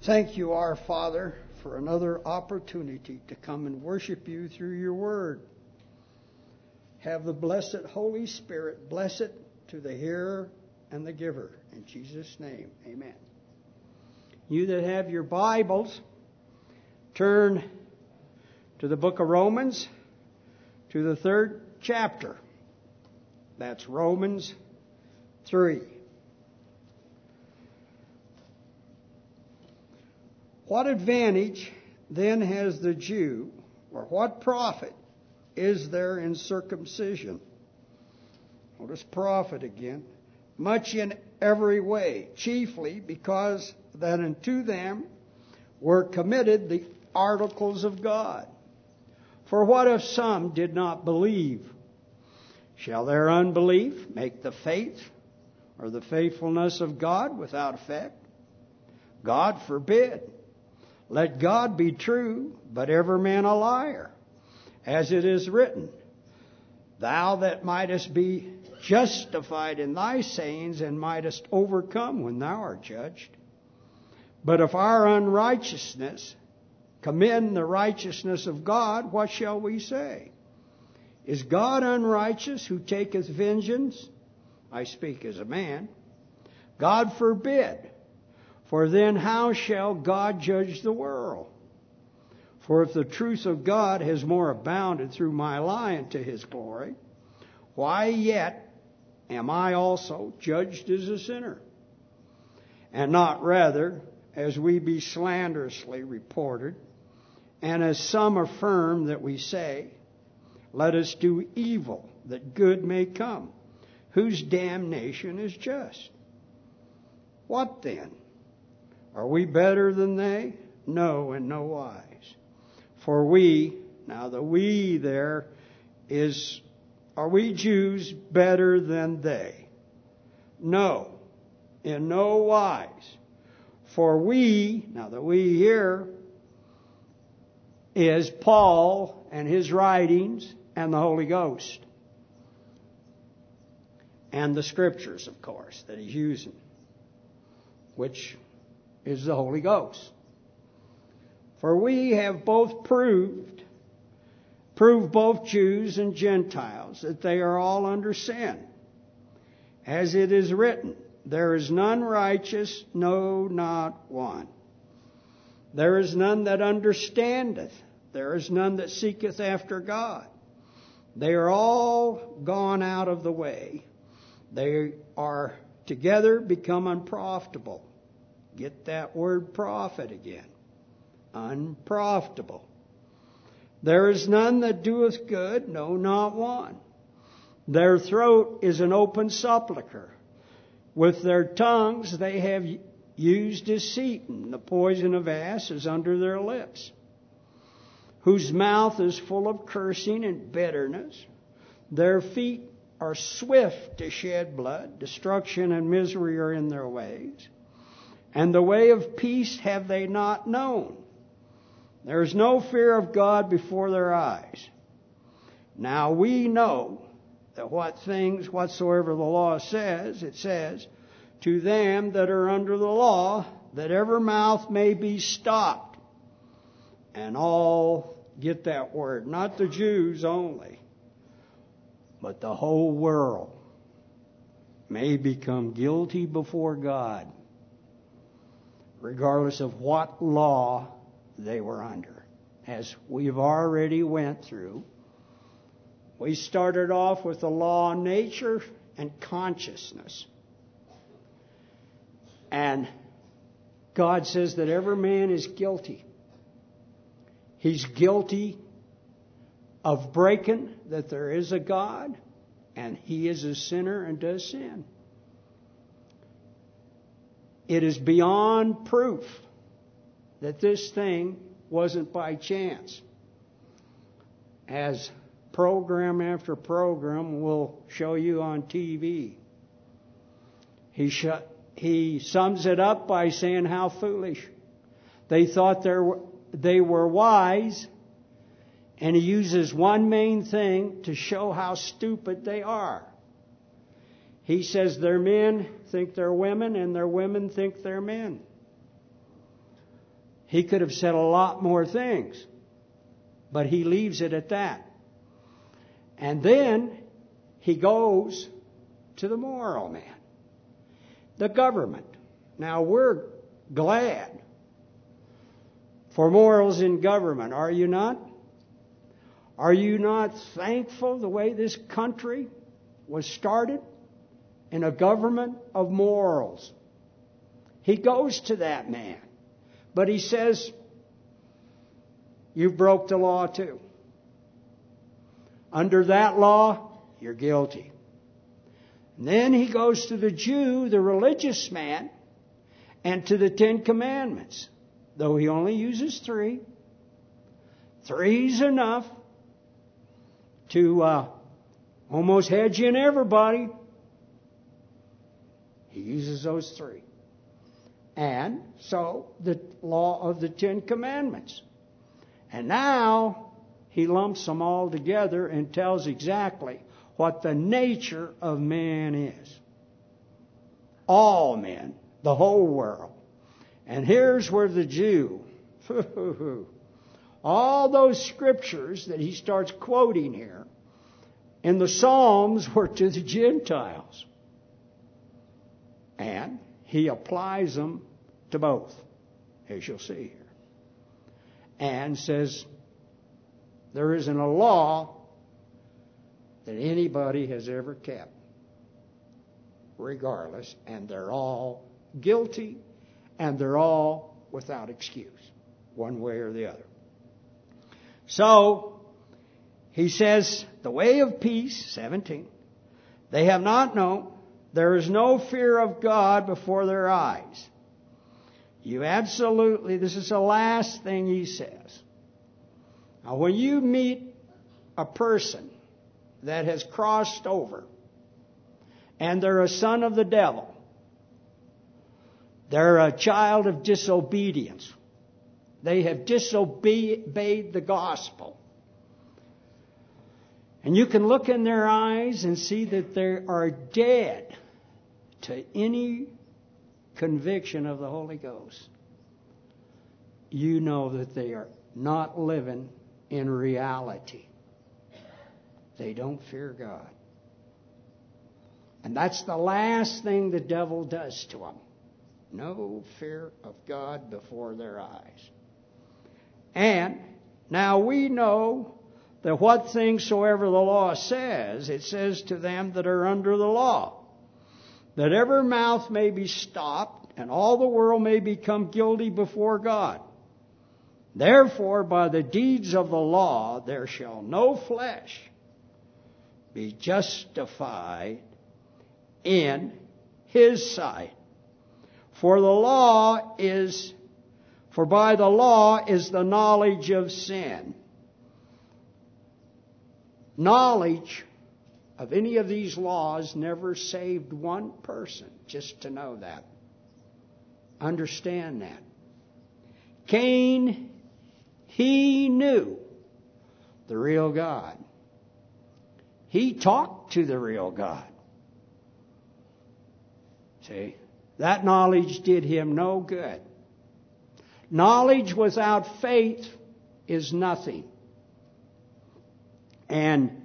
Thank you, our Father, for another opportunity to come and worship you through your word. Have the blessed Holy Spirit bless it to the hearer and the giver. In Jesus' name, amen. You that have your Bibles, turn to the book of Romans, to the 3rd chapter. That's Romans 3. What advantage then has the Jew, or what profit is there in circumcision? Notice profit again. Much in every way, chiefly because that unto them were committed the articles of God. For what if some did not believe? Shall their unbelief make the faith or the faithfulness of God without effect? God forbid. Let God be true, but every man a liar. As it is written, Thou that mightest be justified in thy sayings and mightest overcome when thou art judged. But if our unrighteousness commend the righteousness of God, what shall we say? Is God unrighteous who taketh vengeance? I speak as a man. God forbid. For then how shall God judge the world? For if the truth of God has more abounded through my lying to his glory, why yet am I also judged as a sinner? And not rather as we be slanderously reported, and as some affirm that we say, Let us do evil, that good may come, whose damnation is just. What then? Are we better than they? No, in no wise. For we, now the we there is, are we Jews better than they? No, in no wise. For we, now the we here is Paul and his writings and the Holy Ghost. And the Scriptures, of course, that he's using, which is the Holy Ghost. For we have both proved both Jews and Gentiles that they are all under sin. As it is written, There is none righteous, no, not one. There is none that understandeth. There is none that seeketh after God. They are all gone out of the way. They are together become unprofitable. Get that word profit again. Unprofitable. There is none that doeth good, no, not one. Their throat is an open sepulchre. With their tongues they have used deceit, and the poison of asps is under their lips. Whose mouth is full of cursing and bitterness. Their feet are swift to shed blood. Destruction and misery are in their ways. And the way of peace have they not known. There is no fear of God before their eyes. Now we know that whatsoever the law says, it says, to them that are under the law, that every mouth may be stopped. And all, get that word, not the Jews only, but the whole world may become guilty before God, regardless of what law they were under. As we've already went through, we started off with the law of nature and consciousness. And God says that every man is guilty. He's guilty of breaking that there is a God, and he is a sinner and does sin. It is beyond proof that this thing wasn't by chance. As program after program will show you on TV. He sums it up by saying how foolish. They thought they were wise, and he uses one main thing to show how stupid they are. He says their men think they're women, and their women think they're men. He could have said a lot more things, but he leaves it at that. And then he goes to the moral man, the government. Now, we're glad for morals in government, are you not? Are you not thankful the way this country was started? In a government of morals. He goes to that man, but he says, you broke the law too. Under that law, you're guilty. And then he goes to the Jew, the religious man, and to the 10 Commandments. Though he only uses 3. 3's enough to almost hedge in everybody. He uses those 3. And so the law of the 10 Commandments. And now he lumps them all together and tells exactly what the nature of man is. All men, the whole world. And here's where the Jew, all those scriptures that he starts quoting here in the Psalms were to the Gentiles. And he applies them to both, as you'll see here. And says, there isn't a law that anybody has ever kept, regardless, and they're all guilty, and they're all without excuse, one way or the other. So, he says, the way of peace, 17, they have not known, there is no fear of God before their eyes. You absolutely, this is the last thing he says. Now, when you meet a person that has crossed over, and they're a son of the devil, they're a child of disobedience, they have disobeyed the gospel, and you can look in their eyes and see that they are dead to any conviction of the Holy Ghost, you know that they are not living in reality. They don't fear God. And that's the last thing the devil does to them. No fear of God before their eyes. And now we know that what things soever the law says, it says to them that are under the law, that every mouth may be stopped, and all the world may become guilty before God. Therefore, by the deeds of the law, there shall no flesh be justified in his sight. For by the law is the knowledge of sin. Knowledge of any of these laws never saved one person, just to know that. Understand that. Cain, he knew the real God. He talked to the real God. See, that knowledge did him no good. Knowledge without faith is nothing. And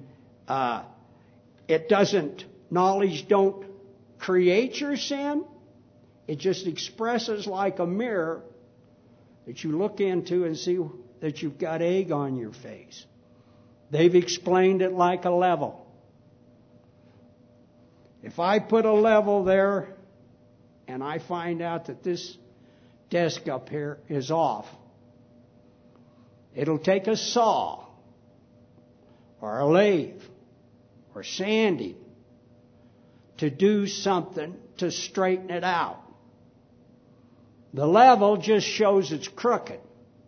knowledge don't create your sin. It just expresses like a mirror that you look into and see that you've got egg on your face. They've explained it like a level. If I put a level there and I find out that this desk up here is off, it'll take a saw or a lathe or sanding to do something to straighten it out. The level just shows it's crooked.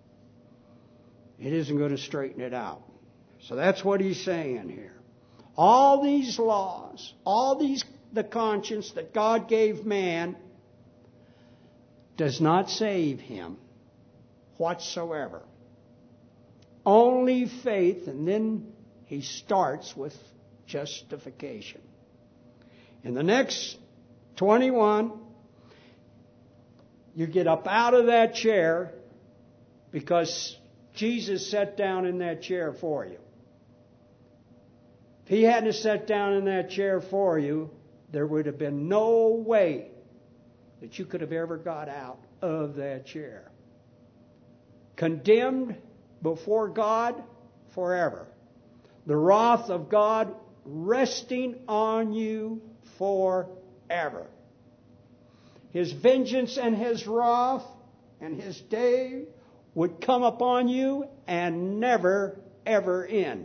It isn't going to straighten it out. So that's what he's saying here. All these laws, the conscience that God gave man does not save him whatsoever. Only faith, and then he starts with justification. In the next 21, you get up out of that chair because Jesus sat down in that chair for you. If He hadn't sat down in that chair for you, there would have been no way that you could have ever got out of that chair. Condemned before God forever. The wrath of God resting on you forever. His vengeance and His wrath and His day would come upon you and never, ever end.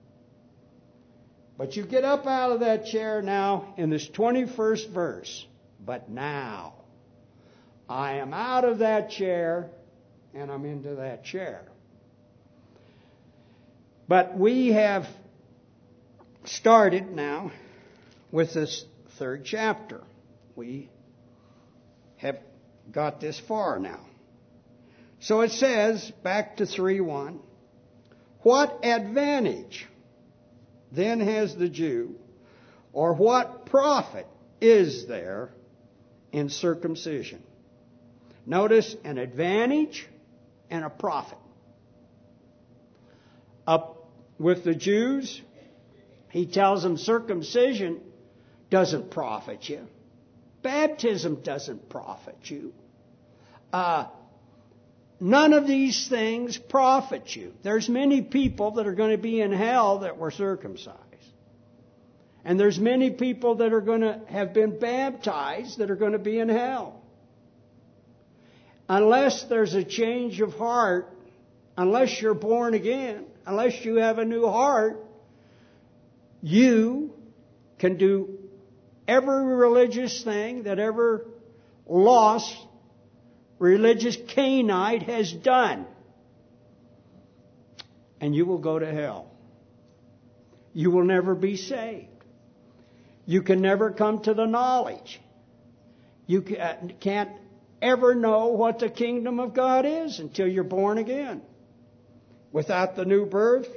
But you get up out of that chair now in this 21st verse. But now, I am out of that chair and I'm into that chair. But we have started now with this third chapter. We have got this far now. So it says, back to 3:1, what advantage then has the Jew, or what profit is there in circumcision? Notice an advantage and a profit. Up with the Jews, he tells them circumcision doesn't profit you. Baptism doesn't profit you. None of these things profit you. There's many people that are going to be in hell that were circumcised. And there's many people that are going to have been baptized that are going to be in hell. Unless there's a change of heart, unless you're born again, unless you have a new heart, you can do every religious thing that ever lost religious Canaanite has done. And you will go to hell. You will never be saved. You can never come to the knowledge. You can't ever know what the kingdom of God is until you're born again. Without the new birth,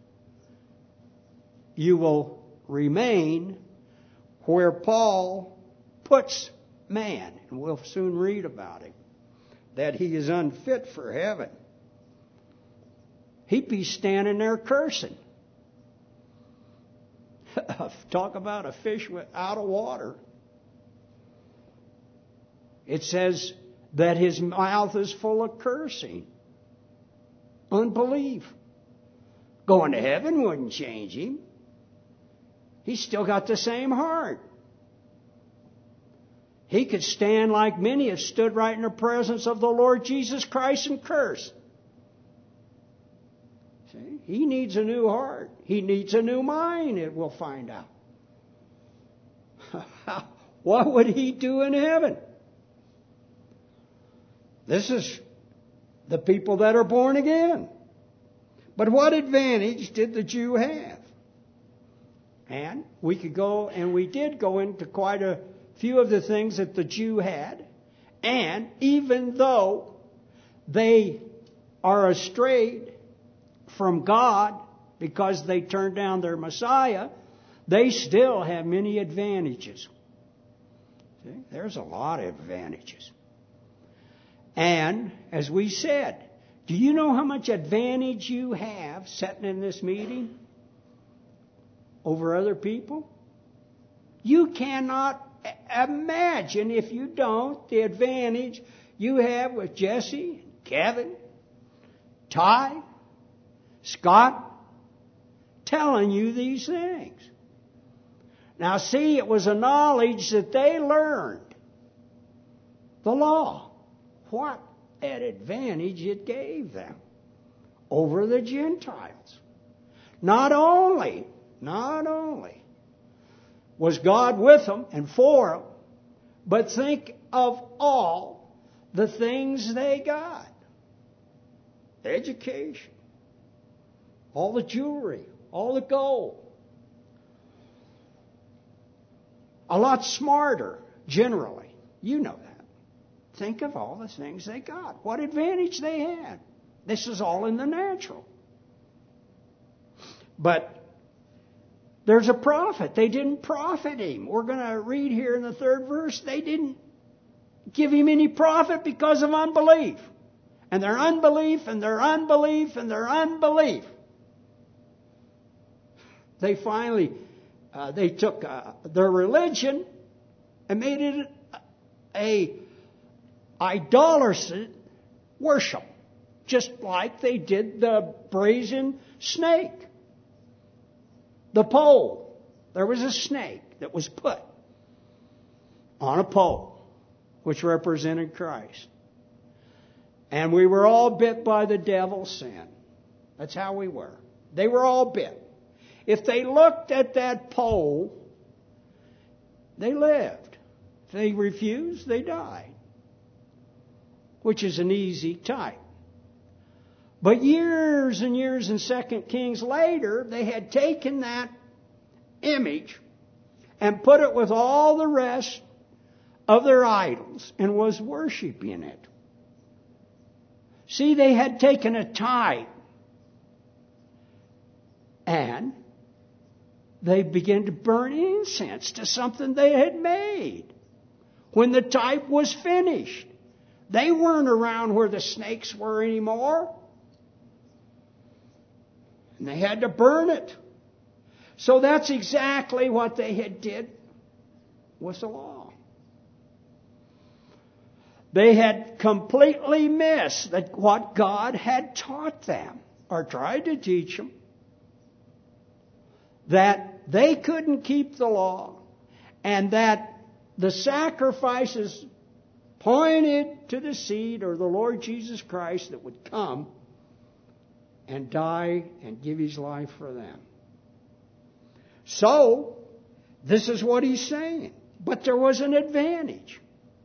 you will remain where Paul puts man. And we'll soon read about him. That he is unfit for heaven. He'd be standing there cursing. Talk about a fish out of water. It says that his mouth is full of cursing. Unbelief. Going to heaven wouldn't change him. He's still got the same heart. He could stand like many have stood right in the presence of the Lord Jesus Christ and curse. See? He needs a new heart. He needs a new mind, we'll find out. What would he do in heaven? This is the people that are born again. But what advantage did the Jew have? And we could go, and we did go into quite a few of the things that the Jew had. And even though they are astray from God because they turned down their Messiah, they still have many advantages. See? There's a lot of advantages. And, as we said, do you know how much advantage you have sitting in this meeting over other people? You cannot imagine, if you don't, the advantage you have with Jesse, Kevin, Ty, Scott, telling you these things. Now see, it was a knowledge that they learned. The law. What an advantage it gave them over the Gentiles. Not only was God with them and for them, but think of all the things they got. Education, all the jewelry, all the gold. A lot smarter, generally. You know that. Think of all the things they got. What advantage they had. This is all in the natural. But there's a profit. They didn't profit him. We're going to read here in the 3rd verse. They didn't give him any profit because of unbelief. And their unbelief and their unbelief and their unbelief. They finally, they took their religion and made it a idolatrous worship. Just like they did the brazen snake. The pole. There was a snake that was put on a pole, which represented Christ. And we were all bit by the devil's sin. That's how we were. They were all bit. If they looked at that pole, they lived. If they refused, they died. Which is an easy type. But years and years in 2 Kings later, they had taken that image and put it with all the rest of their idols and was worshiping it. See, they had taken a type and they began to burn incense to something they had made. When the type was finished, they weren't around where the snakes were anymore. And they had to burn it. So that's exactly what they had did with the law. They had completely missed what God had taught them, or tried to teach them, that they couldn't keep the law, and that the sacrifices pointed to the seed, or the Lord Jesus Christ, that would come and die and give His life for them. So, this is what He's saying. But there was an advantage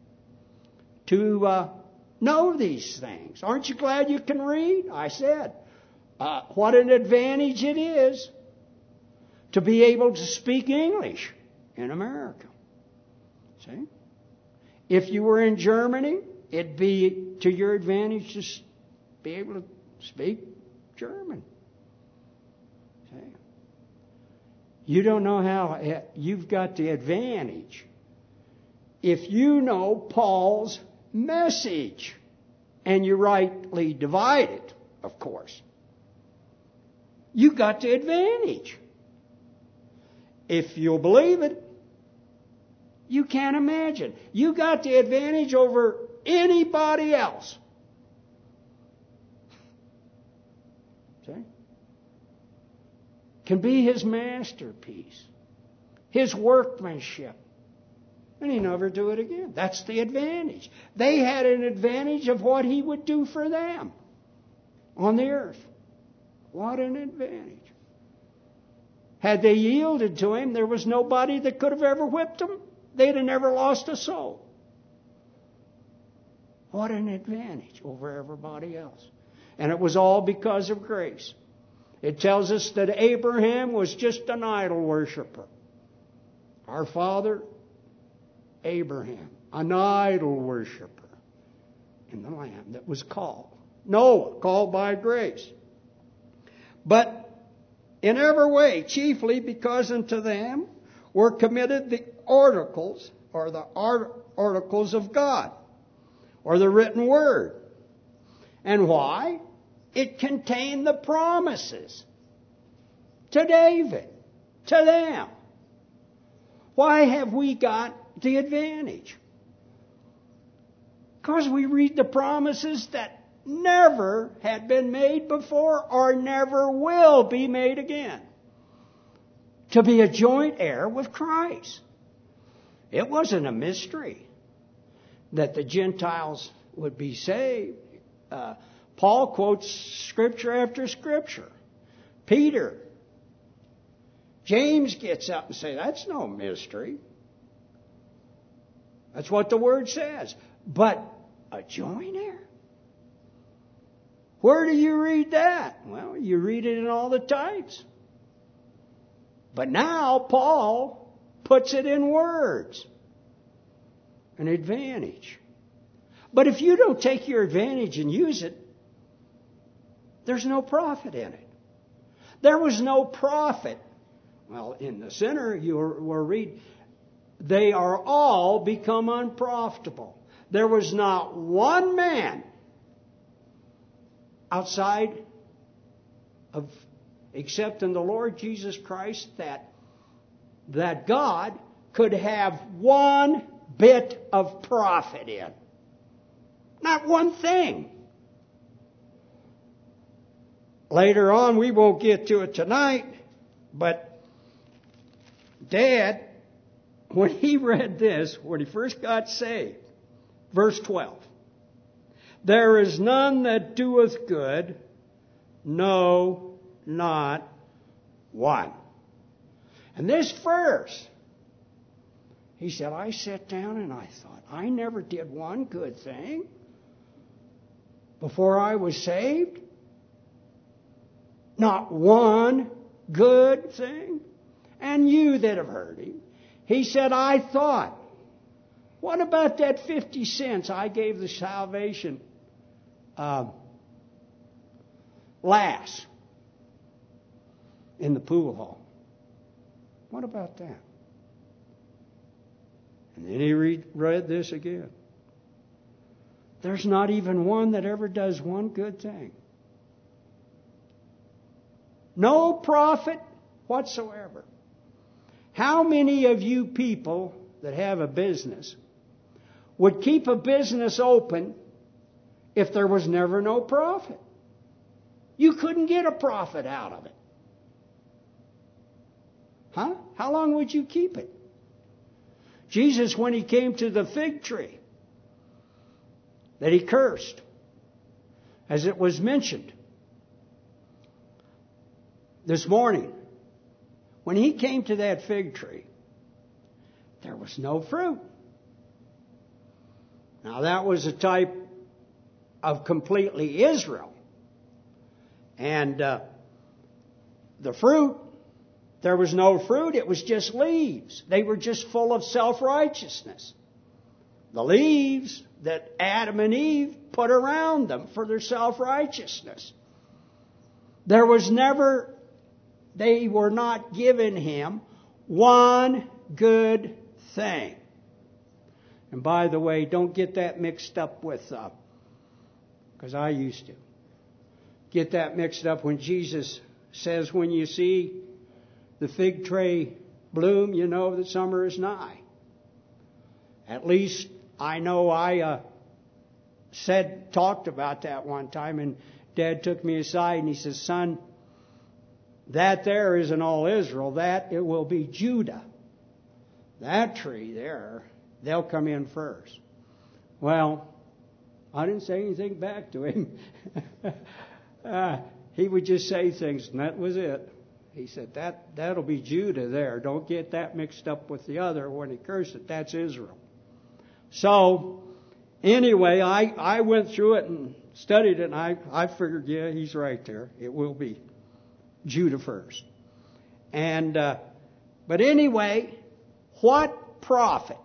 to know these things. Aren't you glad you can read? I said, what an advantage it is to be able to speak English in America. See? If you were in Germany, it'd be to your advantage to be able to speak German. See? You don't know how you've got the advantage if you know Paul's message and you rightly divide it, of course. You got the advantage. If you'll believe it, you can't imagine. You got the advantage over anybody else. See? Can be His masterpiece, His workmanship. And He never do it again. That's the advantage. They had an advantage of what He would do for them on the earth. What an advantage. Had they yielded to Him, there was nobody that could have ever whipped them. They'd have never lost a soul. What an advantage over everybody else. And it was all because of grace. It tells us that Abraham was just an idol worshiper. Our father, Abraham, an idol worshiper in the land that was called. Noah, called by grace. But in every way, chiefly because unto them were committed the oracles, or the oracles of God, or the written word. And why? It contained the promises to David, to them. Why have we got the advantage? Because we read the promises that never had been made before or never will be made again. To be a joint heir with Christ. It wasn't a mystery that the Gentiles would be saved. Paul quotes Scripture after Scripture. Peter, James gets up and says, that's no mystery. That's what the Word says. But a joint heir? Where do you read that? Well, you read it in all the types. But now Paul puts it in words. An advantage. But if you don't take your advantage and use it, there's no profit in it. There was no profit. Well, in the center you will read, they are all become unprofitable. There was not one man outside of accepting the Lord Jesus Christ that God could have one bit of profit in. Not one thing. Later on, we won't get to it tonight, but Dad, when he read this, when he first got saved, verse 12, there is none that doeth good, no, not one. And this verse, he said, I sat down and I thought, I never did one good thing before I was saved. Not one good thing. And you that have heard him, he said, I thought, what about that 50 cents I gave the salvation lass in the pool hall? What about that? And then he read this again. There's not even one that ever does one good thing. No profit whatsoever. How many of you people that have a business would keep a business open if there was never no profit? You couldn't get a profit out of it. Huh? How long would you keep it? Jesus, when he came to the fig tree that he cursed, as it was mentioned this morning, when he came to that fig tree, there was no fruit. Now that was a type of completely Israel. And the fruit, there was no fruit. It was just leaves. They were just full of self-righteousness. The leaves that Adam and Eve put around them for their self-righteousness. There was never, they were not given him one good thing. And by the way, don't get that mixed up with, because I used to get that mixed up when Jesus says, when you see the fig tree bloom, you know that summer is nigh. At least I know I talked about that one time, and Dad took me aside and he says, son, that there isn't all Israel, that it will be Judah. That tree there, they'll come in first. Well, I didn't say anything back to him. He would just say things, and that was it. He said, that'll be Judah there. Don't get that mixed up with the other. When he cursed it, that's Israel. So, anyway, I went through it and studied it, and I figured, yeah, he's right there. It will be Judah first. And but anyway, what profit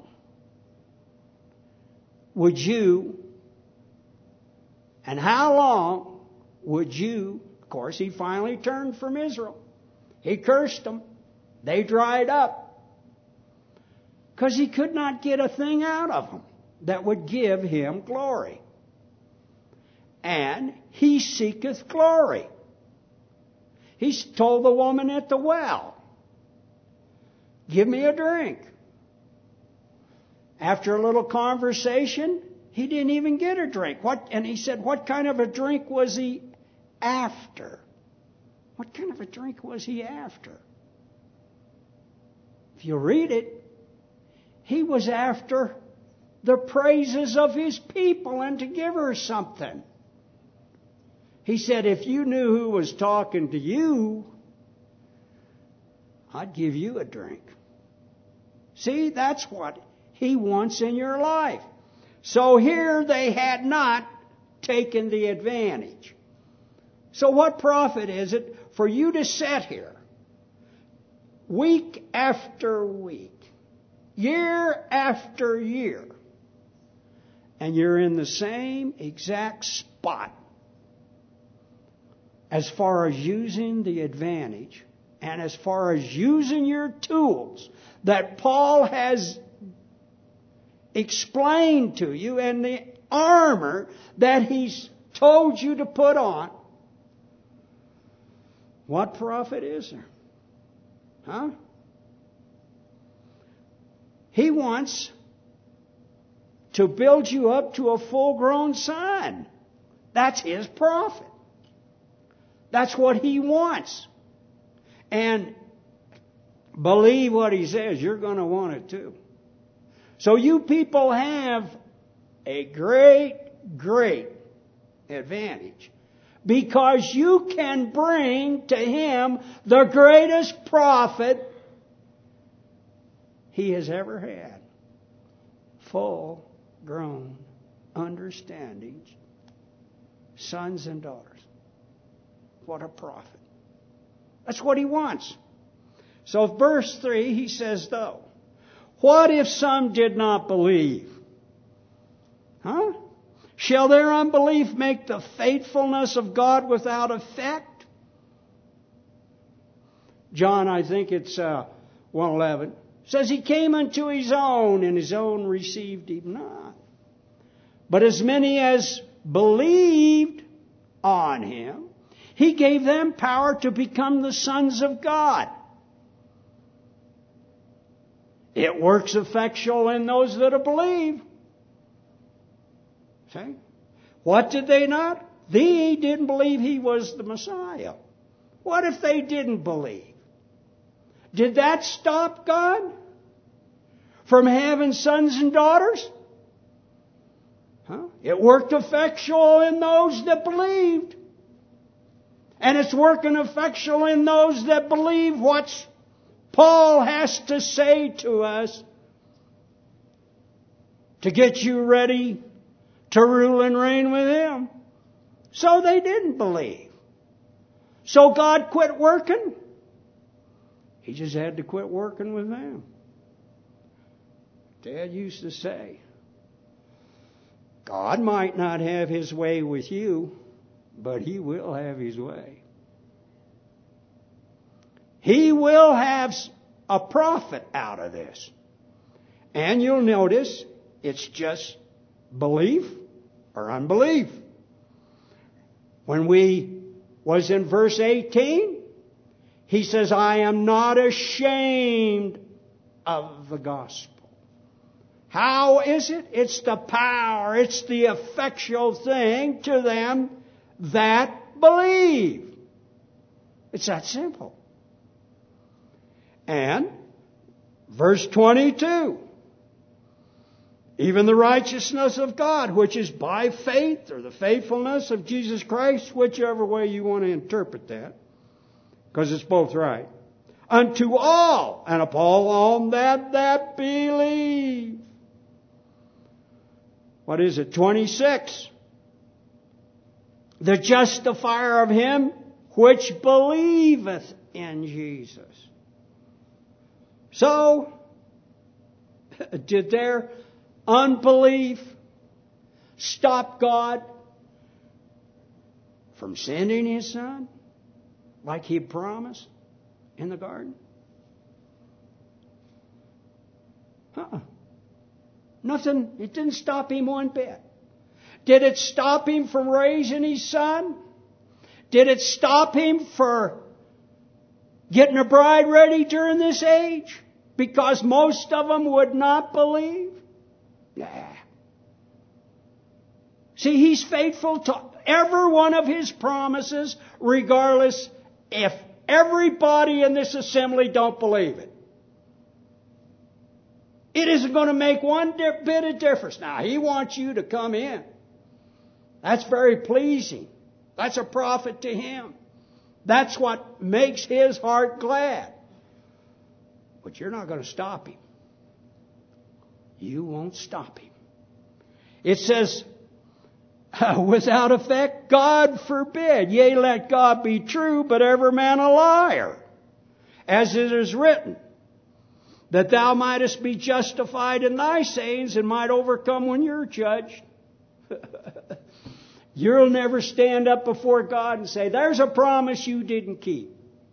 would you, and how long would you, of course, he finally turned from Israel. He cursed them. They dried up. Because he could not get a thing out of them that would give him glory. And he seeketh glory. He told the woman at the well, give me a drink. After a little conversation, he didn't even get a drink. And he said, what kind of a drink was he after? What kind of a drink was he after? If you read it, he was after the praises of his people and to give her something. He said, if you knew who was talking to you, I'd give you a drink. See, that's what he wants in your life. So here they had not taken the advantage. So what profit is it for you to sit here week after week, year after year, and you're in the same exact spot as far as using the advantage and as far as using your tools that Paul has explained to you and the armor that he's told you to put on What profit is there? Huh? He wants to build you up to a full-grown son. That's his profit. That's what he wants. And believe what he says, you're going to want it too. So you people have a great advantage because you can bring to him the greatest profit he has ever had. Full-grown understanding, sons and daughters. What a profit. That's what he wants. So verse 3, he says, though, what if some did not believe? Huh? Shall their unbelief make the faithfulness of God without effect? John, I think it's 1:11, says he came unto his own, and his own received him not. But as many as believed on him, he gave them power to become the sons of God. It works effectual in those that believe. See? What did they not? They didn't believe he was the Messiah. What if they didn't believe? Did that stop God from having sons and daughters? Huh? It worked effectual in those that believed. And it's working effectual in those that believe what Paul has to say to us to get you ready to rule and reign with him. So they didn't believe. So God quit working. He just had to quit working with them. Dad used to say, God might not have his way with you, but he will have his way. He will have a profit out of this. And you'll notice it's just belief or unbelief. When we was in verse 18, he says, I am not ashamed of the gospel. How is it? It's the power, it's the effectual thing to them that believe. It's that simple. And verse 22, even the righteousness of God, which is by faith, or the faithfulness of Jesus Christ, whichever way you want to interpret that, because it's both right, unto all, and upon all that believe. What is it? 26. The justifier of him which believeth in Jesus. So, did their unbelief stop God from sending his son like he promised in the garden? Nothing. It didn't stop him one bit. Did it stop him from raising his son? Did it stop him for getting a bride ready during this age? Because most of them would not believe? Nah. See, he's faithful to every one of his promises, regardless if everybody in this assembly don't believe it. It isn't going to make one bit of difference. Now, he wants you to come in. That's very pleasing. That's a profit to him. That's what makes his heart glad. But you're not going to stop him. You won't stop him. It says, without effect, God forbid. Yea, let God be true, but every man a liar. As it is written, that thou mightest be justified in thy sayings and might overcome when you're judged. You'll never stand up before God and say, there's a promise you didn't keep.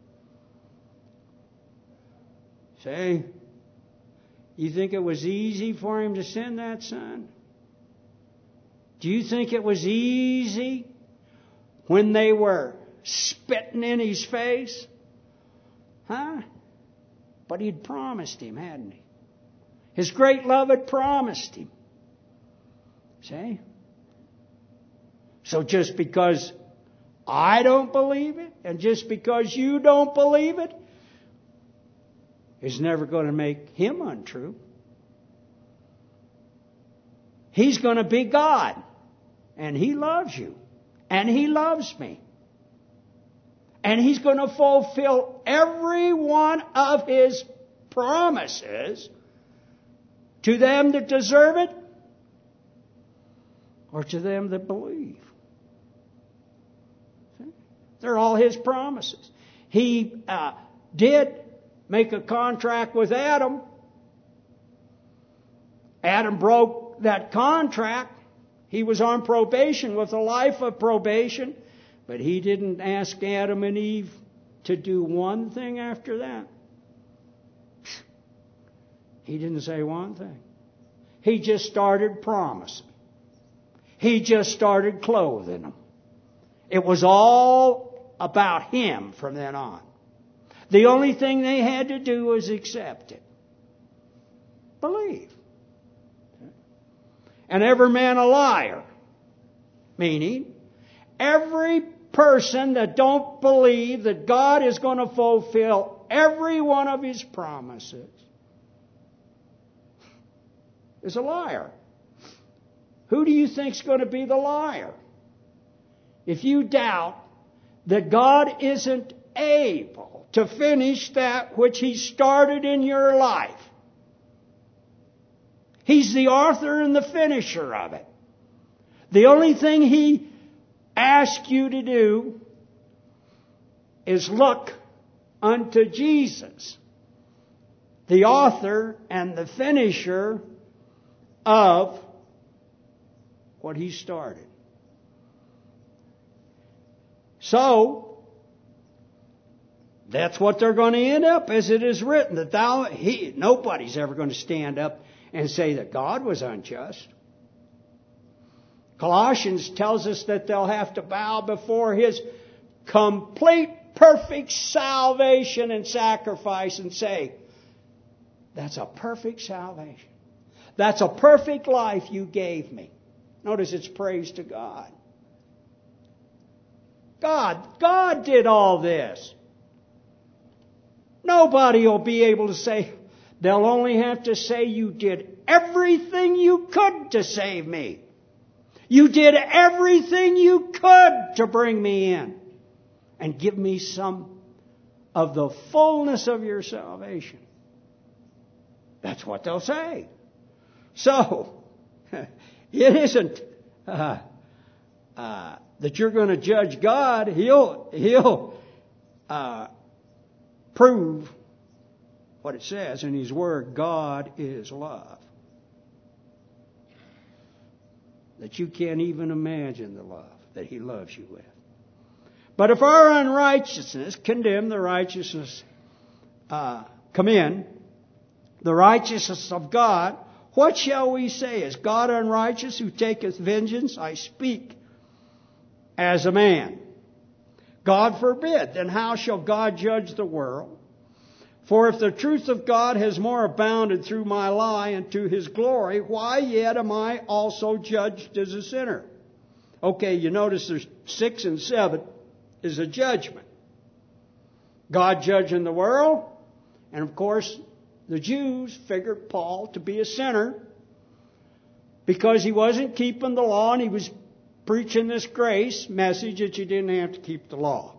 Say, you think it was easy for him to send that son? Do you think it was easy when they were spitting in his face. Huh? But he'd promised him, hadn't he? His great love had promised him. See? So just because I don't believe it, and just because you don't believe it, is never going to make him untrue. He's going to be God. And He loves you. And He loves me. And He's going to fulfill every one of His promises to them that deserve it or to them that believe. They're all His promises. He did make a contract with Adam. Adam broke that contract. He was on probation with a life of probation. But He didn't ask Adam and Eve to do one thing after that. He didn't say one thing. He just started promising. He just started clothing them. It was all about Him from then on. The only thing they had to do was accept it. Believe. And every man a liar. Meaning, every person that don't believe that God is going to fulfill every one of His promises is a liar. Who do you think is going to be the liar? If you doubt that God isn't able to finish that which He started in your life. He's the author and the finisher of it. The only thing He asks you to do is look unto Jesus, the author and the finisher of what He started. So, that's what they're going to end up, as it is written, that nobody's ever going to stand up and say that God was unjust. Colossians tells us that they'll have to bow before His complete, perfect salvation and sacrifice and say, that's a perfect salvation. That's a perfect life you gave me. Notice it's praise to God. God did all this. Nobody will be able to say, they'll only have to say you did everything you could to save me. You did everything you could to bring me in and give me some of the fullness of your salvation. That's what they'll say. So, it isn't that you're going to judge God. He'll prove what it says in His Word. God is love. That you can't even imagine the love that He loves you with. But if our unrighteousness condemn the righteousness, commend the righteousness of God, what shall we say? Is God unrighteous who taketh vengeance? I speak as a man. God forbid. Then how shall God judge the world? For if the truth of God has more abounded through my lie unto His glory, why yet am I also judged as a sinner? Okay, you notice there's 6 and 7 is a judgment. God judging the world, and of course the Jews figured Paul to be a sinner because he wasn't keeping the law and he was preaching this grace message that you didn't have to keep the law.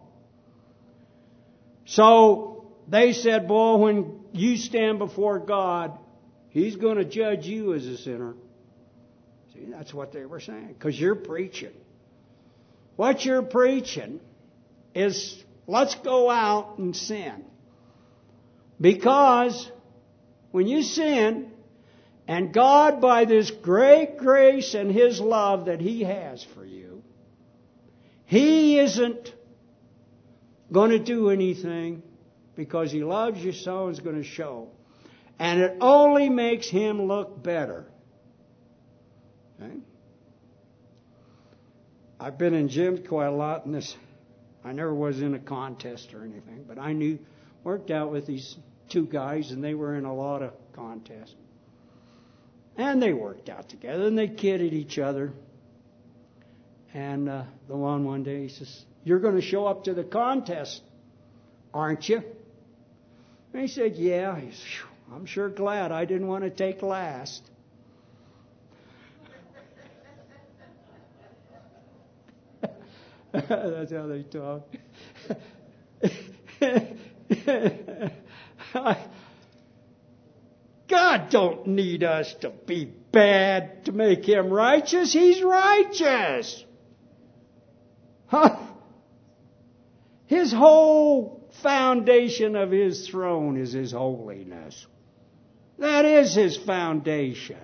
So they said, boy, when you stand before God, He's going to judge you as a sinner. See, that's what they were saying. Because you're preaching. What you're preaching is, let's go out and sin. Because when you sin, and God, by this great grace and His love that He has for you, He isn't going to do anything because He loves you so is going to show. And it only makes Him look better. Okay? I've been in gyms quite a lot, and I never was in a contest or anything, but I worked out with these two guys, and they were in a lot of contests. And they worked out together, and they kidded each other. And the one day, he says, "You're going to show up to the contest, aren't you?" And he said, "Yeah." He said, "I'm sure glad I didn't want to take last." That's how they talk. God don't need us to be bad to make Him righteous. He's righteous. Huh? His whole foundation of His throne is His holiness. That is His foundation.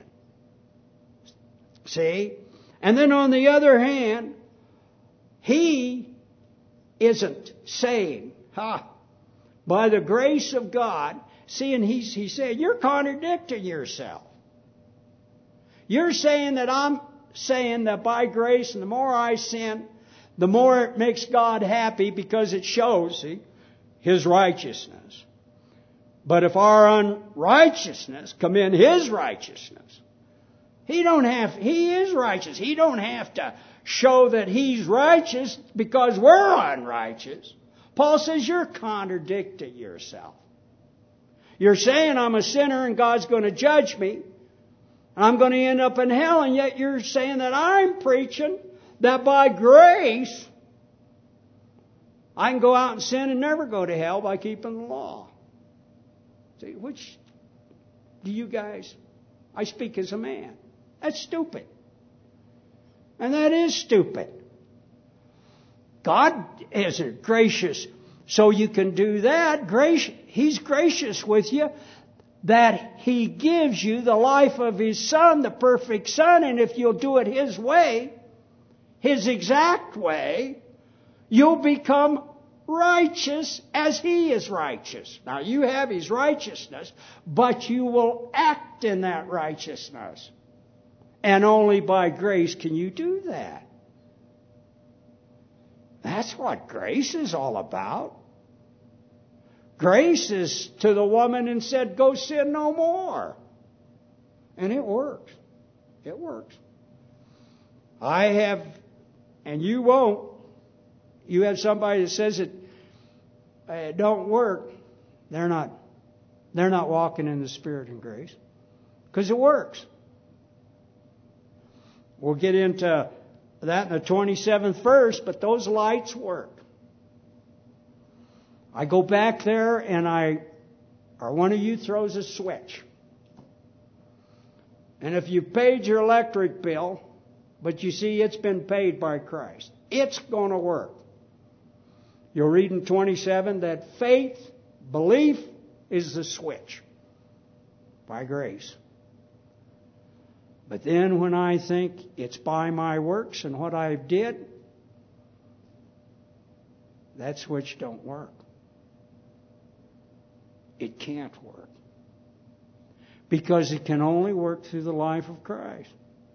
See? And then on the other hand, He isn't saying, by the grace of God, see, and He's saying, you're contradicting yourself. You're saying that I'm saying that by grace, and the more I sin, the more it makes God happy because it shows, see, His righteousness. But if our unrighteousness come in His righteousness, He is righteous. He don't have to show that He's righteous because we're unrighteous. Paul says you're contradicting yourself. You're saying I'm a sinner and God's going to judge me, and I'm going to end up in hell, and yet you're saying that I'm preaching that by grace I can go out and sin and never go to hell by keeping the law. See, which do you guys... I speak as a man. That's stupid. And that is stupid. God isn't gracious so you can do that. He's gracious with you that He gives you the life of His Son, the perfect Son, and if you'll do it His way, His exact way, you'll become righteous as He is righteous. Now, you have His righteousness, but you will act in that righteousness. And only by grace can you do that. That's what grace is all about. Grace is to the woman and said, go sin no more. And it works. It works. I have, and you won't. You have somebody that says it don't work. They're not walking in the Spirit and grace. Because it works. We'll get into that in the 27th verse, but those lights work. I go back there and or one of you throws a switch. And if you paid your electric bill, but you see it's been paid by Christ, it's going to work. You'll read in 27 that faith, belief is the switch by grace. But then when I think it's by my works and what I did, that switch don't work. It can't work. Because it can only work through the life of Christ.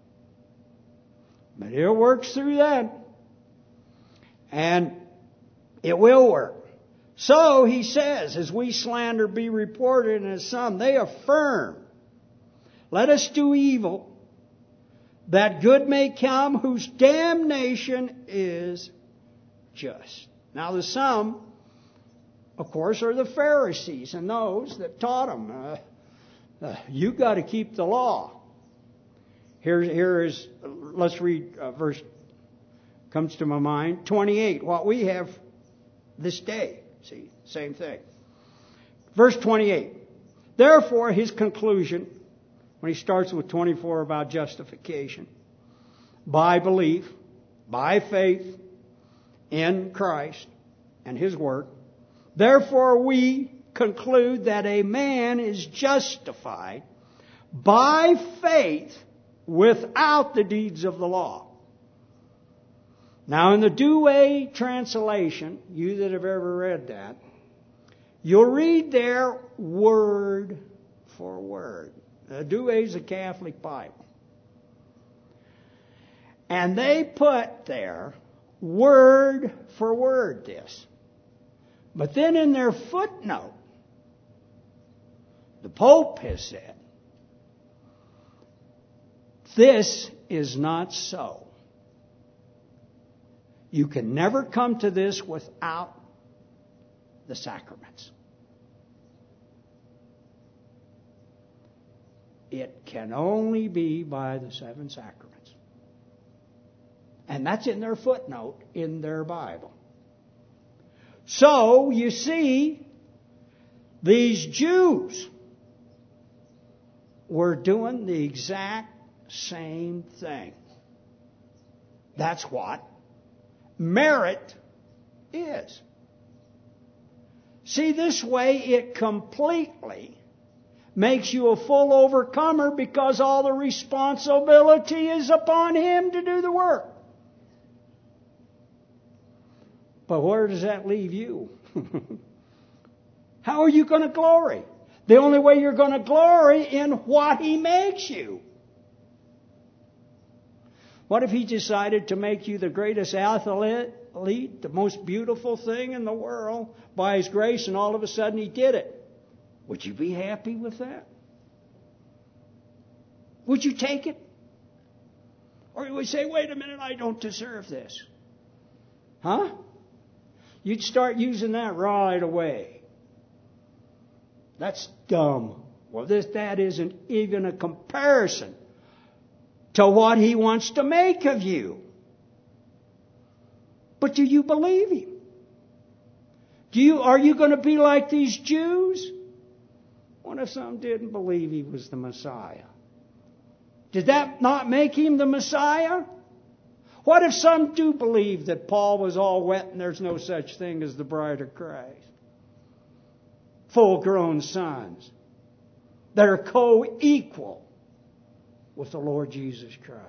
But it works through that. And it will work. So, he says, as we slander be reported, and as some, they affirm, let us do evil, that good may come, whose damnation is just. Now, the some, of course, are the Pharisees and those that taught them, you got to keep the law. Here is, let's read verse, comes to my mind, 28, what we have this day. See, same thing. Verse 28. Therefore, his conclusion, when he starts with 24 about justification, by belief, by faith in Christ and His work, therefore we conclude that a man is justified by faith without the deeds of the law. Now, in the Douay translation, you that have ever read that, you'll read there word for word. The Douay is a Catholic Bible. And they put there word for word this. But then in their footnote, the Pope has said, this is not so. You can never come to this without the sacraments. It can only be by the 7 sacraments. And that's in their footnote in their Bible. So, you see, these Jews were doing the exact same thing. That's what merit is. See, this way it completely makes you a full overcomer because all the responsibility is upon Him to do the work. But where does that leave you? How are you going to glory? The only way you're going to glory in what He makes you. What if He decided to make you the greatest athlete, the most beautiful thing in the world by His grace, and all of a sudden He did it? Would you be happy with that? Would you take it? Or you would say, wait a minute, I don't deserve this. Huh? You'd start using that right away. That's dumb. Well, that isn't even a comparison to what He wants to make of you. But do you believe Him? Are you going to be like these Jews? What if some didn't believe He was the Messiah? Did that not make Him the Messiah? What if some do believe that Paul was all wet and there's no such thing as the bride of Christ? Full-grown sons that are co-equal with the Lord Jesus Christ.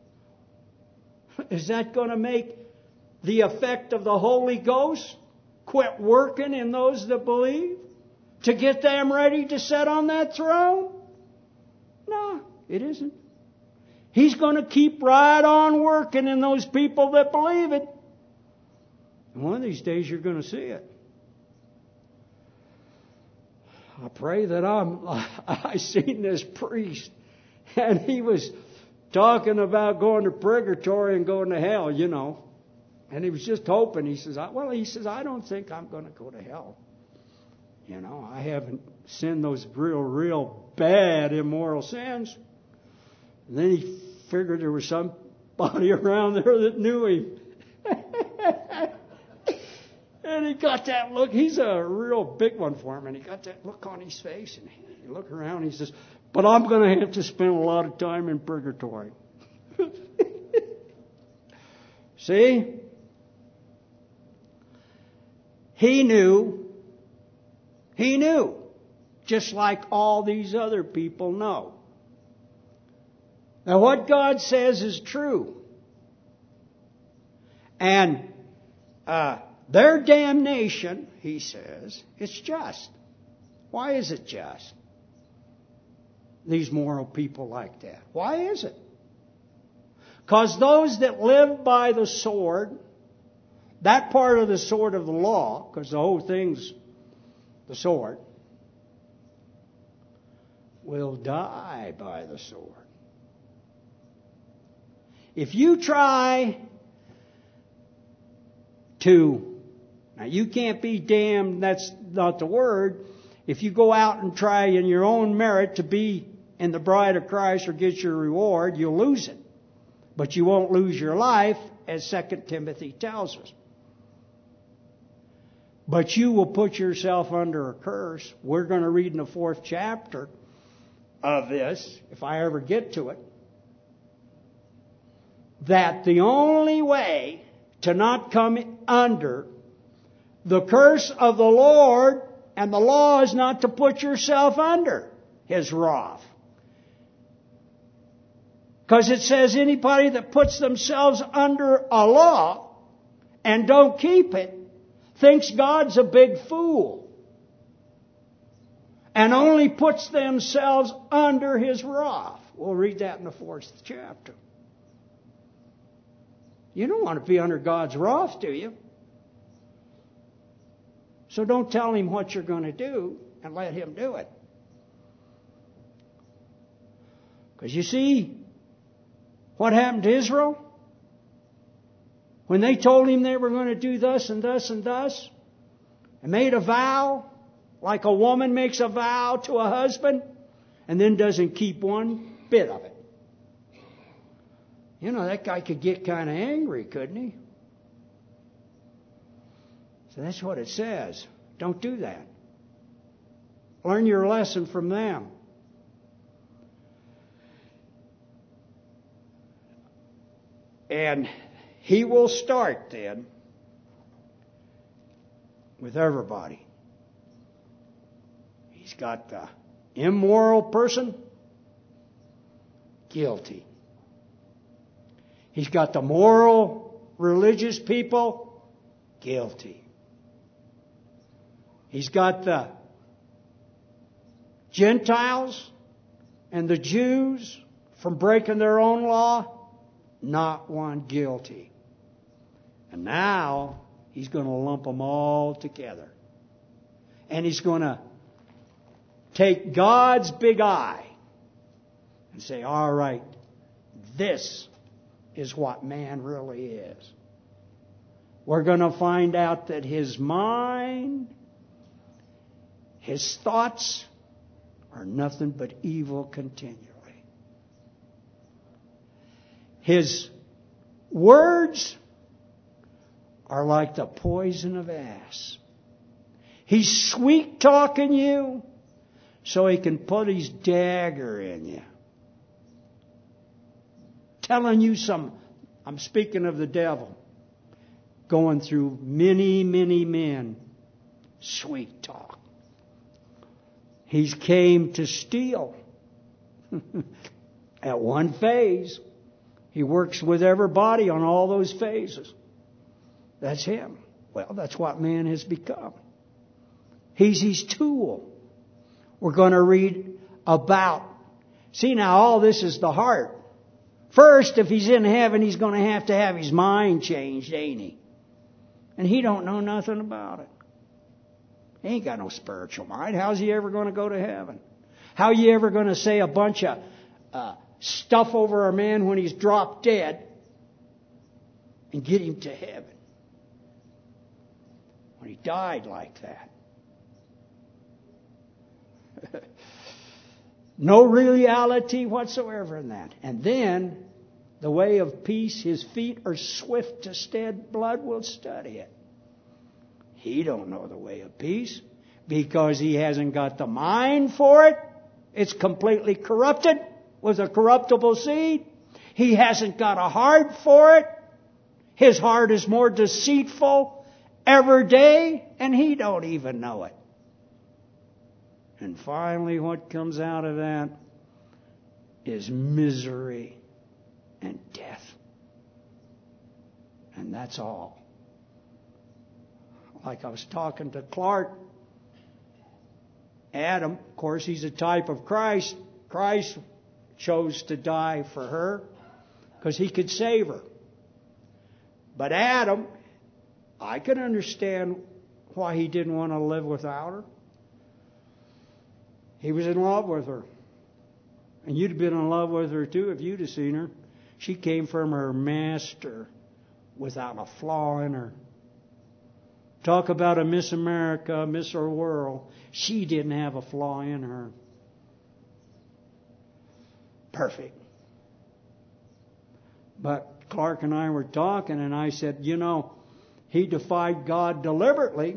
Is that going to make the effect of the Holy Ghost quit working in those that believe to get them ready to sit on that throne? No, it isn't. He's going to keep right on working in those people that believe it. And one of these days you're going to see it. I pray that I seen this priest, and he was talking about going to purgatory and going to hell, you know. And he was just hoping. He says, I don't think I'm going to go to hell. You know, I haven't sinned those real bad immoral sins. And then he figured there was somebody around there that knew him. And he got that look. He's a real big one for him. And he got that look on his face. And he looked around and he says, but I'm going to have to spend a lot of time in purgatory. See? He knew. Just like all these other people know. Now what God says is true. And their damnation, He says, it's just. Why is it just? These moral people like that. Why is it? Because those that live by the sword, that part of the sword of the law, because the whole thing's the sword, will die by the sword. If you try to, now you can't be damned, that's not the word. If you go out and try in your own merit to be in the bride of Christ or get your reward, you'll lose it. But you won't lose your life, as 2 Timothy tells us. But you will put yourself under a curse. We're going to read in the 4th chapter of this, if I ever get to it, that the only way to not come under the curse of the Lord and the law is not to put yourself under His wrath. Because it says anybody that puts themselves under a law and don't keep it thinks God's a big fool and only puts themselves under His wrath. We'll read that in the 4th chapter. You don't want to be under God's wrath, do you? So don't tell him what you're going to do and let him do it. Because you see what happened to Israel? When they told him they were going to do thus and thus and thus, and made a vow, like a woman makes a vow to a husband, and then doesn't keep one bit of it. You know, that guy could get kind of angry, couldn't he? So that's what it says. Don't do that. Learn your lesson from them. And he will start then with everybody. He's got the immoral person, guilty. He's got the moral, religious people, guilty. He's got the Gentiles and the Jews from breaking their own law, not one guilty. And now he's going to lump them all together. And he's going to take God's big eye and say, all right, this is what man really is. We're going to find out that his mind, his thoughts are nothing but evil continually. His words are like the poison of asps. He's sweet talking you so he can put his dagger in you. Telling you I'm speaking of the devil, going through many, many men, sweet talk. He's came to steal. At one phase, he works with everybody on all those phases. That's him. Well, that's what man has become. He's his tool. We're going to read about. See, now all this is the heart. First, if he's in heaven, he's going to have his mind changed, ain't he? And he don't know nothing about it. He ain't got no spiritual mind. How's he ever going to go to heaven? How are you ever going to say a bunch of stuff over a man when he's dropped dead and get him to heaven? When he died like that. No reality whatsoever in that. And then, the way of peace, his feet are swift to shed blood, will study it. He don't know the way of peace because he hasn't got the mind for it. It's completely corrupted with a corruptible seed. He hasn't got a heart for it. His heart is more deceitful every day, and he don't even know it. And finally, what comes out of that is misery and death. And that's all. Like I was talking to Clark, Adam, of course, he's a type of Christ. Christ chose to die for her because he could save her. But Adam, I could understand why he didn't want to live without her. He was in love with her. And you'd have been in love with her too if you'd have seen her. She came from her master without a flaw in her. Talk about a Miss America, Miss Her World. She didn't have a flaw in her. Perfect. But Clark and I were talking, and I said, you know, he defied God deliberately.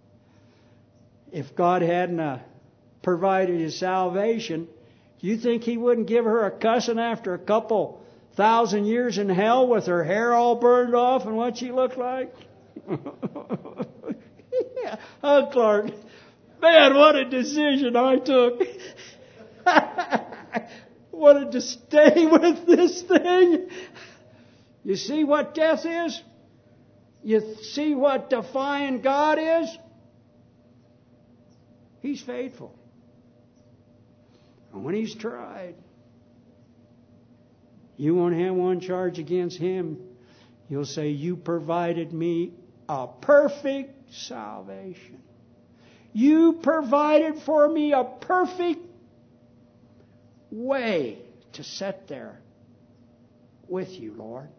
If God hadn't provided his salvation, do you think he wouldn't give her a cussing after a couple 1,000 years in hell with her hair all burned off and what she looked like? Yeah. Oh, Clark, man, what a decision I took. Wanted to stay with this thing. You see what death is? You see what defying God is? He's faithful. And when he's tried, you won't have one charge against him. You'll say, you provided me a perfect salvation. You provided for me a perfect way to sit there with you, Lord.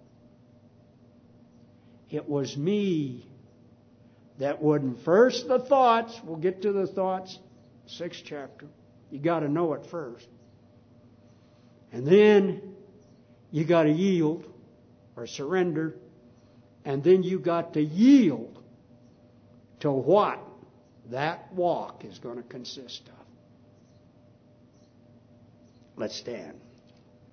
It was me that wouldn't. First, the thoughts. We'll get to the thoughts, 6th chapter. You got to know it first. And then you got to yield or surrender. And then you got to yield to what that walk is going to consist of. Let's stand.